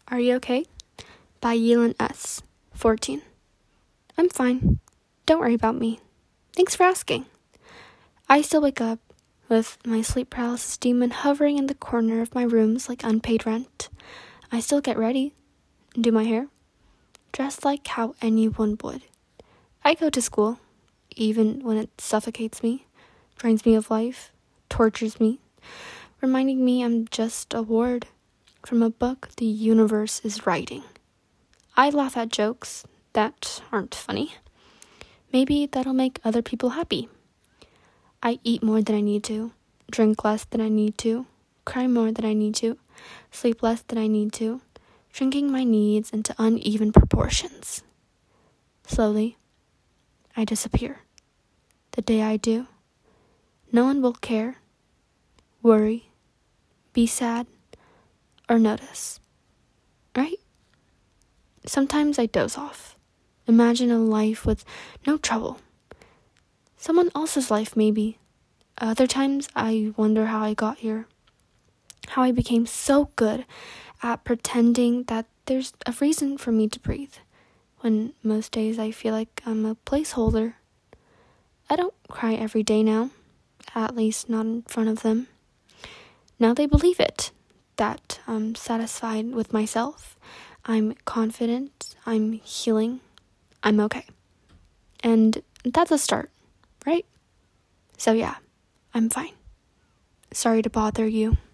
Are You Okay? By Yelan S. 14. I'm fine. Don't worry about me. Thanks for asking. I still wake up with my sleep paralysis demon hovering in the corner of my rooms like unpaid rent. I still get ready and do my hair, dress like how anyone would. I go to school, even when it suffocates me, drains me of life, tortures me, reminding me I'm just a word from a book the universe is writing. I laugh at jokes that aren't funny. Maybe that'll make other people happy. I eat more than I need to, drink less than I need to, cry more than I need to, sleep less than I need to, shrinking my needs into uneven proportions. Slowly, I disappear. The day I do, no one will care, worry, be sad, or notice. Right? Sometimes I doze off. Imagine a life with no trouble. Someone else's life, maybe. Other times, I wonder how I got here. How I became so good at pretending that there's a reason for me to breathe, when most days I feel like I'm a placeholder. I don't cry every day now, at least not in front of them. Now they believe it, that I'm satisfied with myself, I'm confident, I'm healing, I'm okay. And that's a start, right? So yeah, I'm fine. Sorry to bother you.